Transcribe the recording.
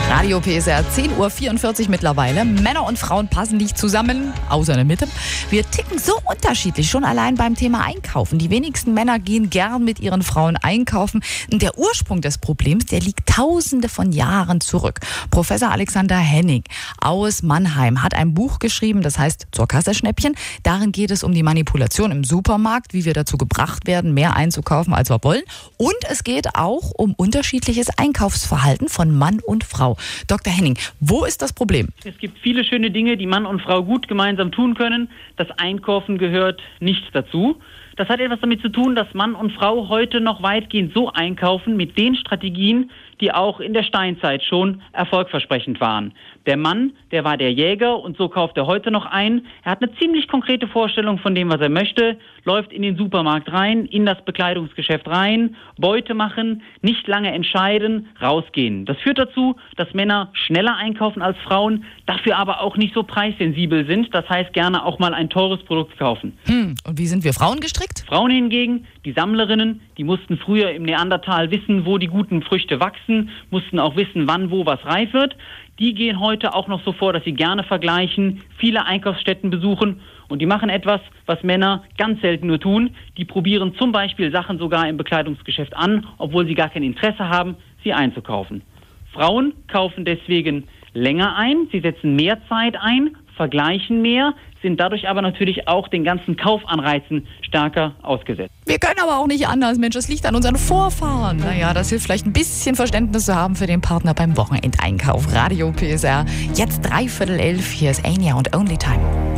Radio PSR, 10:44 Uhr mittlerweile. Männer und Frauen passen nicht zusammen, außer in der Mitte. Wir ticken so unterschiedlich, schon allein beim Thema Einkaufen. Die wenigsten Männer gehen gern mit ihren Frauen einkaufen. Der Ursprung des Problems, der liegt tausende von Jahren zurück. Professor Alexander Hennig aus Mannheim hat ein Buch geschrieben, das heißt Zur Kasse Schnäppchen. Darin geht es um die Manipulation im Supermarkt, wie wir dazu gebracht werden, mehr einzukaufen, als wir wollen. Und es geht auch um unterschiedliches Einkaufsverhalten von Mann und Frau. Dr. Henning, wo ist das Problem? Es gibt viele schöne Dinge, die Mann und Frau gut gemeinsam tun können. Das Einkaufen gehört nicht dazu. Das hat etwas damit zu tun, dass Mann und Frau heute noch weitgehend so einkaufen mit den Strategien, die auch in der Steinzeit schon erfolgversprechend waren. Der Mann, der war der Jäger und so kauft er heute noch ein. Er hat eine ziemlich konkrete Vorstellung von dem, was er möchte, läuft in den Supermarkt rein, in das Bekleidungsgeschäft rein, Beute machen, nicht lange entscheiden, rausgehen. Das führt dazu, dass Männer schneller einkaufen als Frauen, dafür aber auch nicht so preissensibel sind. Das heißt, gerne auch mal ein teures Produkt kaufen. Und wie sind wir Frauen gestrickt? Frauen hingegen, die Sammlerinnen, die mussten früher im Neandertal wissen, wo die guten Früchte wachsen, mussten auch wissen, wann wo was reif wird. Die gehen heute auch noch so vor, dass sie gerne vergleichen, viele Einkaufsstätten besuchen und die machen etwas, was Männer ganz selten nur tun. Die probieren zum Beispiel Sachen sogar im Bekleidungsgeschäft an, obwohl sie gar kein Interesse haben, sie einzukaufen. Frauen kaufen deswegen länger ein, sie setzen mehr Zeit ein, vergleichen mehr, sind dadurch aber natürlich auch den ganzen Kaufanreizen stärker ausgesetzt. Wir können aber auch nicht anders, Mensch, das liegt an unseren Vorfahren. Naja, das hilft vielleicht ein bisschen Verständnis zu haben für den Partner beim Wochenendeinkauf. Radio PSR, jetzt 10:45, hier ist Enya und Only Time.